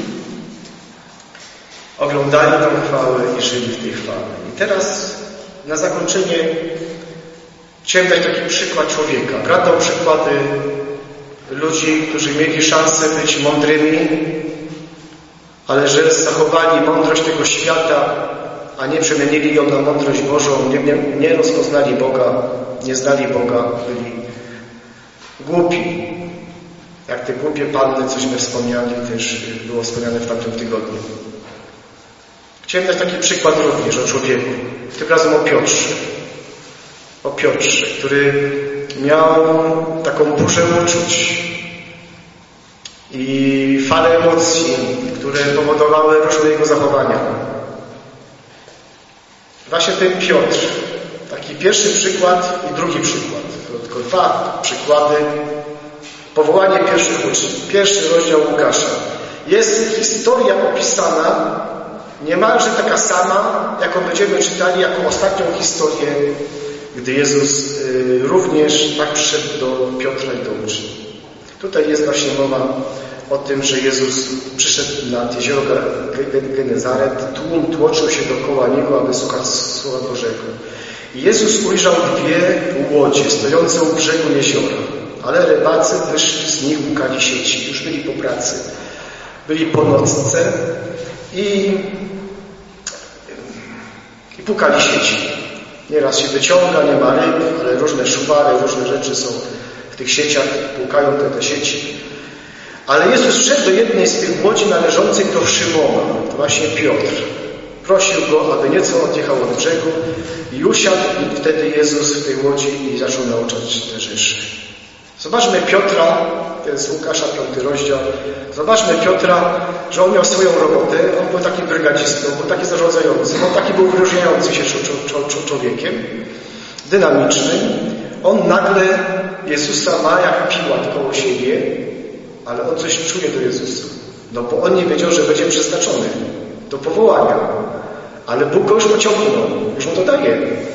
oglądali tę chwałę i żyli w tej chwale. I teraz na zakończenie chciałem dać taki przykład człowieka. Brat dał przykłady ludzi, którzy mieli szansę być mądrymi, ale że zachowali mądrość tego świata, a nie przemienili ją na mądrość Bożą, nie rozpoznali Boga, nie znali Boga, byli głupi. Jak te głupie panny, cośmy wspomniali, też było wspomniane w tamtym tygodniu. Chciałem dać taki przykład również o człowieku. Tym razem o Piotrze. O Piotrze, który miał taką burzę uczuć i falę emocji, które powodowały różne jego zachowania. Właśnie ten Piotr, taki pierwszy przykład i drugi przykład. To tylko dwa przykłady. Powołanie pierwszych uczniów. Pierwszy rozdział Łukasza. Jest historia opisana niemalże taka sama, jaką będziemy czytali jako ostatnią historię, gdy Jezus również tak przyszedł do Piotra i do uczniów. Tutaj jest właśnie mowa o tym, że Jezus przyszedł nad jezioro Genezaret, tłum tłoczył się dookoła Niego, aby słuchać Słowa Bożego. I Jezus ujrzał dwie łodzie stojące u brzegu jeziora, ale rybacy wyszli z nich, łukali sieci, już byli po pracy, byli po nocce i pukali sieci. Nieraz się wyciąga, nie ma ryb, ale różne szwary, różne rzeczy są w tych sieciach, pukają te sieci. Ale Jezus wszedł do jednej z tych łodzi należących do Szymona, to właśnie Piotr. Prosił go, aby nieco odjechał od brzegu i usiadł, i wtedy Jezus w tej łodzi i zaczął nauczać te rzeczy. Zobaczmy Piotra, to jest Łukasza 5 rozdział. Zobaczmy Piotra, że on miał swoją robotę, on był takim brygadzistą, był taki zarządzający, on taki był wyróżniający się człowiekiem, dynamicznym. On nagle Jezusa ma jak piłat koło siebie, ale on coś czuje do Jezusa. No bo on nie wiedział, że będzie przeznaczony do powołania. Ale Bóg go już pociągnął, już mu to daje.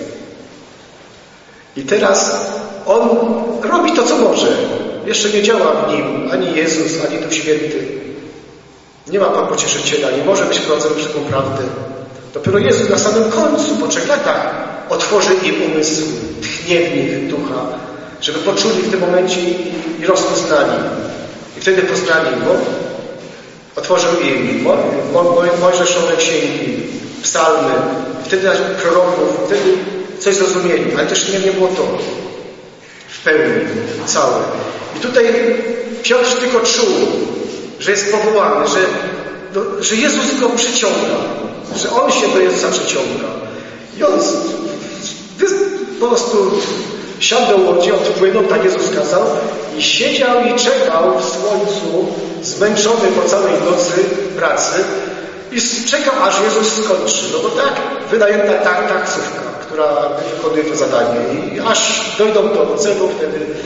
I teraz on robi to, co może. Jeszcze nie działa w nim ani Jezus, ani Duch Święty. Nie ma Pan Pocieszyciela, nie może być wprowadzony przez tą prawdę. Dopiero Jezus na samym końcu, po 3 latach, otworzy im umysł, tchnie w nich ducha, żeby poczuli w tym momencie i rozpoznali. I wtedy poznali Go. Otworzył im Mojżeszowe księgi, psalmy, wtedy proroków, wtedy coś zrozumieli, ale też nie było to w pełni, całe. I tutaj Piotr tylko czuł, że jest powołany, że Jezus go przyciąga, że on się do Jezusa przyciąga. I on po prostu siadł do łodzi, odpłynął, tak Jezus kazał, i siedział i czekał w słońcu, zmęczony po całej nocy pracy, i czekał, aż Jezus skończy. No bo tak wynajęta taksówka, która wykonuje to zadanie. I aż dojdą do celu, wtedy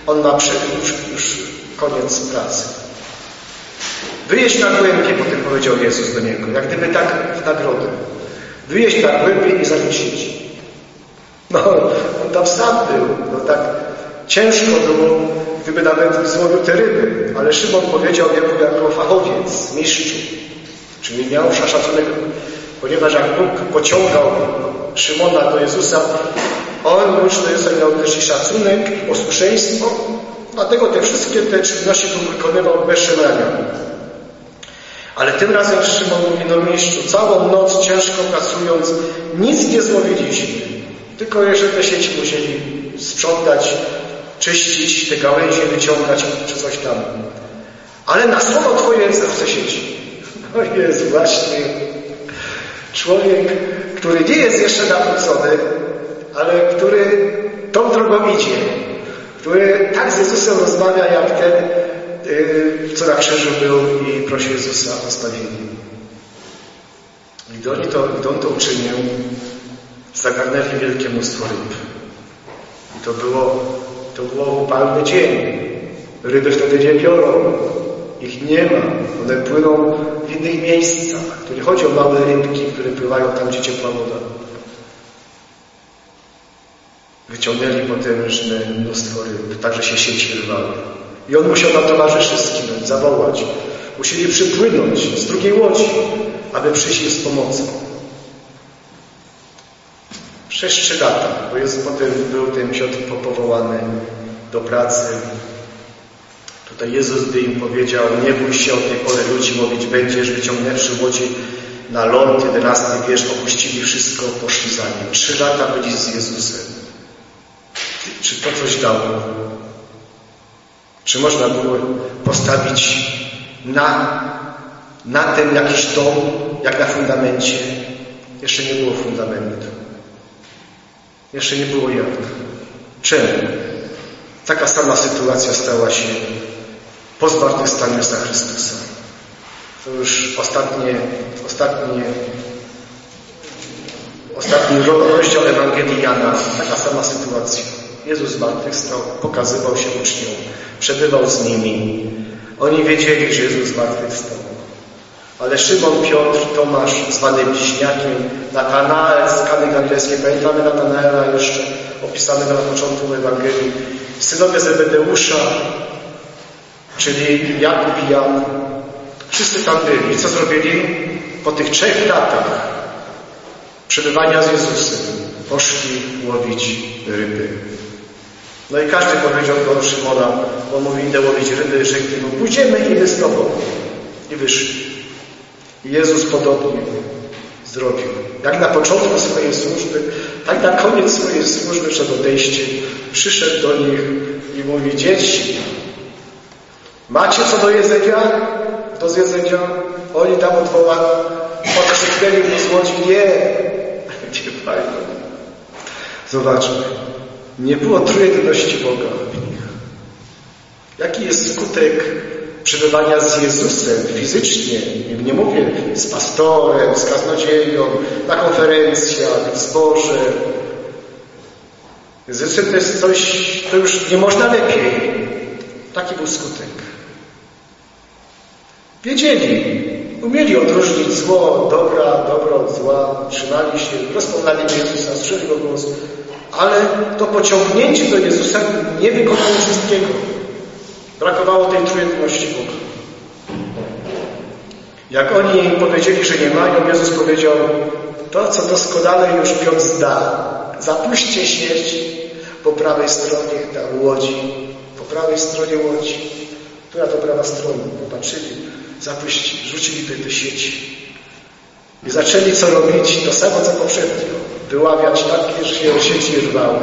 On ma już koniec pracy. Wyjeźdź na głębiej, potem powiedział Jezus do niego, jak gdyby tak w nagrodę. Wyjeźdź na głębiej i zamień sieci. No, on tam sam był. No tak ciężko było, gdyby nawet złowił te ryby. Ale Szymon powiedział jemu jako fachowiec, mistrzu. Czyli miał szacunek, ponieważ jak Bóg pociągał Szymona do Jezusa, on już do Jezusa miał też i szacunek, i posłuszeństwo. Dlatego te wszystkie te czynności tu wykonywał bez szemrania. Ale tym razem Szymon mówi, no mistrzu, całą noc ciężko pracując, nic nie złowiliśmy. Tylko jeszcze te sieci musieli sprzątać, czyścić, te gałęzie wyciągać, czy coś tam. Ale na słowo Twoje zrzucę sieci. No jest właśnie człowiek, który nie jest jeszcze nawrócony, ale który tą drogą idzie. Który tak z Jezusem rozmawia, jak ten, co na krzyżu był i prosił Jezusa o zbawienie. Gdy on to uczynił, zagarnęli wielkie mnóstwo ryb. I to było upalny dzień. Ryby wtedy nie biorą. Ich nie ma. One płyną w innych miejscach. To nie chodzi o małe rybki, które pływają tam, gdzie ciepła woda. Wyciągnęli potężne mnóstwo ryb, także się sieci rwały. I on musiał na towarzyszy skinąć, zawołać. Musieli przypłynąć z drugiej łodzi, aby przyjść z pomocą. Przez 3 lata, bo potem był ten Piotr powołany do pracy. Tutaj Jezus by im powiedział, nie bój się, od tej pory ludzi łowić będziesz, wyciągnęwszy łodzi na ląd, 11 wiersz, opuścili wszystko, poszli za nim. 3 lata byli z Jezusem. Czy to coś dało? Czy można było postawić na tym jakiś dom, jak na fundamencie? Jeszcze nie było fundamentu. Jeszcze nie było jak. Czemu? Taka sama sytuacja stała się po zmartwychwstaniu Jezusa Chrystusa. To już ostatni rozdział Ewangelii Jana. Taka sama sytuacja. Jezus zmartwychwstał, pokazywał się uczniom, przebywał z nimi. Oni wiedzieli, że Jezus zmartwychwstał. Ale Szymon, Piotr, Tomasz, zwany Bliźniakiem, Natanael z Kany Galilejskiej, pamiętamy Natanaela jeszcze opisanego na początku Ewangelii, synowie Zebedeusza, czyli Jakub i Jan. Wszyscy tam byli. I co zrobili? Po tych 3 latach przebywania z Jezusem poszli łowić ryby. No i każdy powiedział do Szymona, bo mówi, idę łowić ryby, rzekli mu, pójdziemy i my z Tobą. I wyszli. I Jezus podobnie zrobił. Jak na początku swojej służby, tak na koniec swojej służby przed odejściem przyszedł do nich i mówi, dzieci, macie co do jedzenia? Do zjedzenia? Oni tam odkrzyknęli mu z łodzi, nie. Nie fajnie. Zobaczmy. Nie było trójjedności Boga w nich. Jaki jest skutek przebywania z Jezusem fizycznie? Nie mówię z pastorem, z kaznodzieją, na konferencjach, w zborze. Z Jezusem to jest coś, to już nie można lepiej. Taki był skutek. Wiedzieli, umieli odróżnić zło, dobro od zła, trzymali się, rozpoznali Jezusa, słyszeli Jego głos, ale to pociągnięcie do Jezusa nie wykonało wszystkiego. Brakowało tej trójjedności Boga. Jak oni powiedzieli, że nie mają, Jezus powiedział, to co doskonale już Piotr zda, zapuśćcie sieć po prawej stronie tam łodzi, po prawej stronie łodzi. Która to prawa strona? Popatrzyli, zapuścili, rzucili te sieci. I zaczęli co robić? To samo co poprzednio. Wyławiać takie, że się sieci rwały.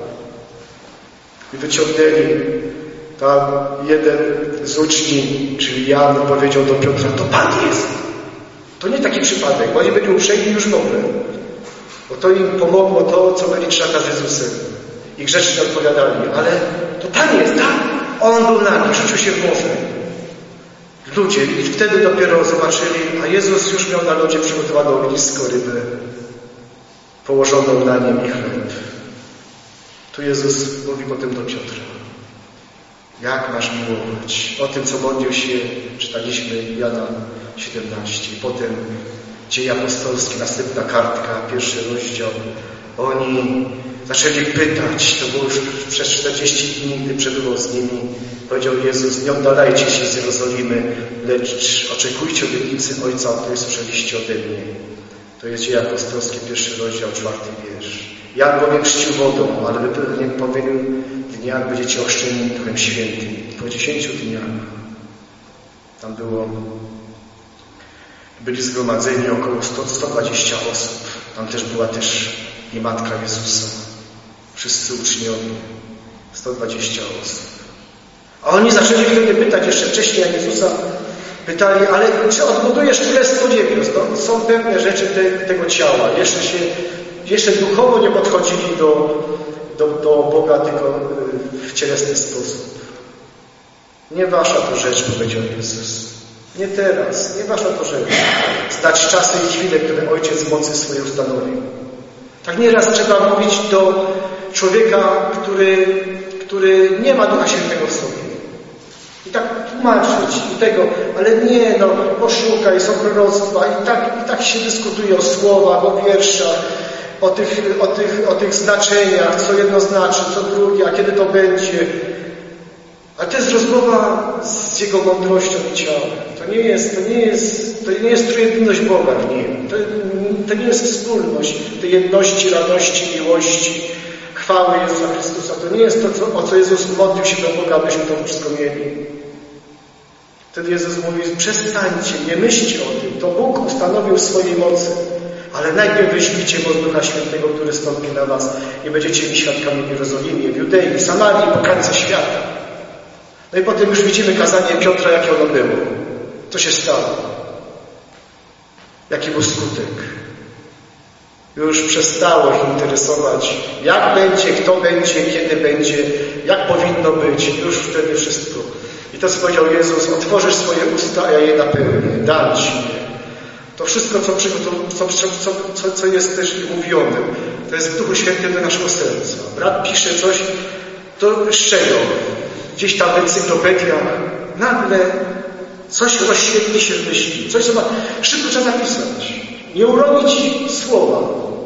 I wyciągnęli. Tam jeden z uczniów, czyli Jan, powiedział do Piotra, to Pan jest. To nie taki przypadek, bo oni byli uprzejmi już w ogóle. Bo to im pomogło to, co byli 3 lata z Jezusem. I grzecznie odpowiadali, ale to Pan jest, tak? On był nami, rzucił się w morze. Ludzie, i wtedy dopiero zobaczyli, a Jezus już miał na lodzie przygotowane ognisko, rybę, położoną na nim i chleb. Tu Jezus mówi potem do Piotra. Jak masz miłować? O tym, co modlił się, czytaliśmy Jana 17. Potem Dzieje apostolskie, następna kartka, 1 rozdział. Oni zaczęli pytać, to było już przez 40 dni, gdy przebywał z nimi. Powiedział Jezus, nie oddalajcie się z Jerozolimy, lecz oczekujcie obietnicy Ojca, o której słyszeliście ode mnie. To jest Dzieje apostolskie, 1 rozdział, 4 wiersz. Jan bowiem chrzcił wodą, ale wy pewnie po wielu dniach będziecie ochrzczeni Duchem Świętym. Po 10 dniach tam byli zgromadzeni około 120 osób. Tam też była i Matka Jezusa. Wszyscy uczniowie. 120 osób. A oni zaczęli wtedy pytać, jeszcze wcześniej jak Jezusa pytali, ale czy odbudujesz Królestwo Niebios? No, są pewne rzeczy tego ciała. Jeszcze duchowo nie podchodzili do Boga, tylko w cielesny sposób. Nie wasza to rzecz, powiedział Jezus. Nie teraz, nie wasza to rzecz. Znać czasy i chwile, które Ojciec z mocy swojej ustanowił. Tak nieraz trzeba mówić do człowieka, który nie ma Ducha Świętego w sobie. I tak tłumaczyć i tego, ale nie, poszukaj, są proroctwa i tak się dyskutuje o słowach, o wierszach, o tych znaczeniach, co jedno znaczy, co drugie, a kiedy to będzie. A to jest rozmowa z Jego mądrością i ciałem. To nie jest trójjedyność Boga w Nim. To nie jest wspólność tej jedności, radości, miłości, chwały Jezusa Chrystusa. To nie jest to, o co Jezus modlił się do Boga, abyśmy to wszystko mieli. Wtedy Jezus mówi, przestańcie, nie myślcie o tym. To Bóg ustanowił swojej mocy. Ale najpierw wyślijcie moc Ducha Świętego, który stąpi na was i będziecie mi świadkami w Jerozolimie, w Judei, w Samarii, po krańce świata. No i potem już widzimy kazanie Piotra, jakie ono było. Co się stało? Jaki był skutek? Już przestało ich interesować, jak będzie, kto będzie, kiedy będzie, jak powinno być. Już wtedy wszystko. I to, co powiedział Jezus, otworzysz swoje usta, a ja je napełnię. Dam ci je. To wszystko, co jest też mówione, to jest w Duchu Świętym do naszego serca. Brat pisze coś, to z czego? Gdzieś tam w encyklopediach nagle coś rozświetli się w myśli. Coś, co szybko trzeba napisać. Nie uronić słowa.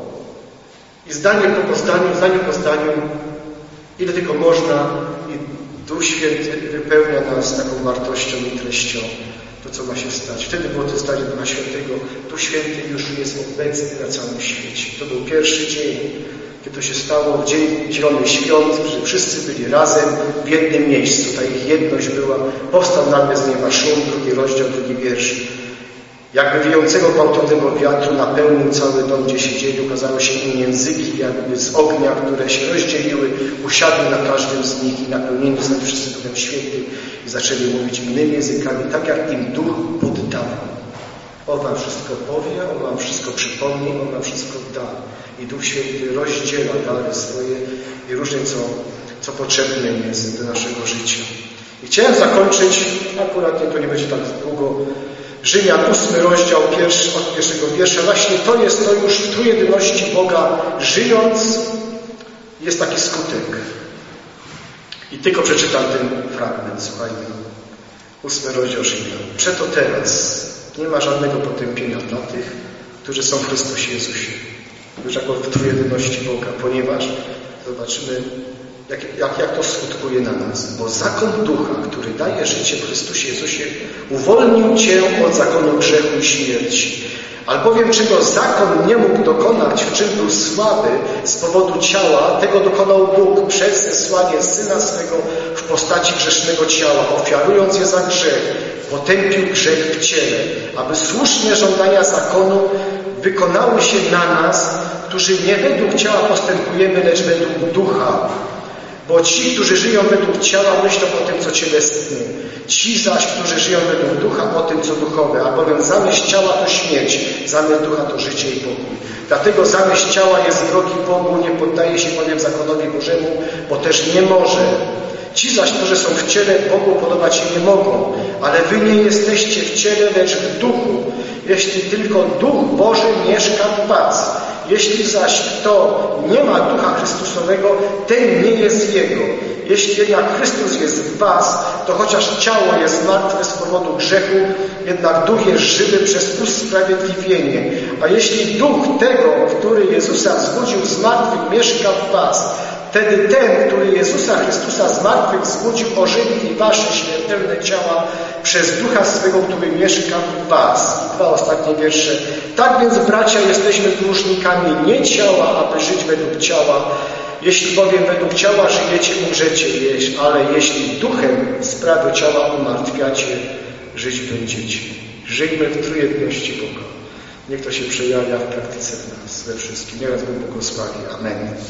I zdanie po zdaniu, ile tylko można, i Duch Święty wypełnia nas taką wartością i treścią. To, co ma się stać. Wtedy było to zdanie Ducha Świętego. Duch Święty już jest obecny na całym świecie. To był pierwszy dzień, kiedy to się stało, w dzień Zielonych Świąt, że wszyscy byli razem w jednym miejscu. Ta ich jedność była. Powstał nagle z nieba szum, 2 rozdział, 2 wiersz. Jakby wiejącego gwałtownego wiatru napełnił cały dom, gdzie siedzieli. Ukazały się im języki, jakby z ognia, które się rozdzieliły, usiadły na każdym z nich i napełnieni zostali wszyscy Duchem Świętym i zaczęli mówić innymi językami, tak jak im Duch poddawał. On wam wszystko powie, On wam wszystko przypomni, On wam wszystko da. I Duch Święty rozdziela dary swoje i różnie, co potrzebne jest do naszego życia. I chciałem zakończyć, akurat to nie będzie tak długo, Rzymian 8 rozdział od 1 wiersza. Właśnie to jest to już w trójjedyności Boga żyjąc, jest taki skutek. I tylko przeczytam ten fragment, słuchajmy. 8 rozdział Rzymian. Przeto teraz nie ma żadnego potępienia dla tych, którzy są w Chrystusie Jezusie. Już jako w trójjedyności Boga, ponieważ zobaczymy, jak to skutkuje na nas. Bo zakon Ducha, który daje życie w Chrystusie Jezusie, uwolnił Cię od zakonu grzechu i śmierci. Albowiem czego zakon nie mógł dokonać, w czym był słaby z powodu ciała, tego dokonał Bóg przez zesłanie Syna swego w postaci grzesznego ciała, ofiarując je za grzech, potępił grzech w ciele, aby słuszne żądania zakonu wykonały się na nas, którzy nie według ciała postępujemy, lecz według Ducha. Bo ci, którzy żyją według ciała, myślą o tym, co cielesne. Ci zaś, którzy żyją według Ducha, o tym, co duchowe. Albowiem zamysł ciała to śmierć, zamysł Ducha to życie i pokój. Dlatego zamysł ciała jest wrogi Bogu, nie poddaje się bowiem zakonowi Bożemu, bo też nie może. Ci zaś, którzy są w ciele, Bogu podobać się nie mogą. Ale wy nie jesteście w ciele, lecz w Duchu. Jeśli tylko Duch Boży mieszka w was. Jeśli zaś kto nie ma Ducha Chrystusowego, ten nie jest Jego. Jeśli jednak Chrystus jest w was, to chociaż ciało jest martwe z powodu grzechu, jednak Duch jest żywy przez usprawiedliwienie. A jeśli Duch tego, który Jezusa wzbudził z martwych, mieszka w was, wtedy ten, który Jezusa Chrystusa z martwych wzbudził, ożywi i wasze śmiertelne ciała przez Ducha swego, który mieszka w was. I 2 ostatnie wiersze. Tak więc, bracia, jesteśmy dłużnikami nie ciała, aby żyć według ciała. Jeśli bowiem według ciała żyjecie, umrzecie, ale jeśli duchem sprawy ciała umartwiacie, żyć będziecie. Żyjmy w trójjedności Boga. Niech to się przejawia w praktyce w nas we wszystkim. Nieraz Bóg błogosławi. Amen.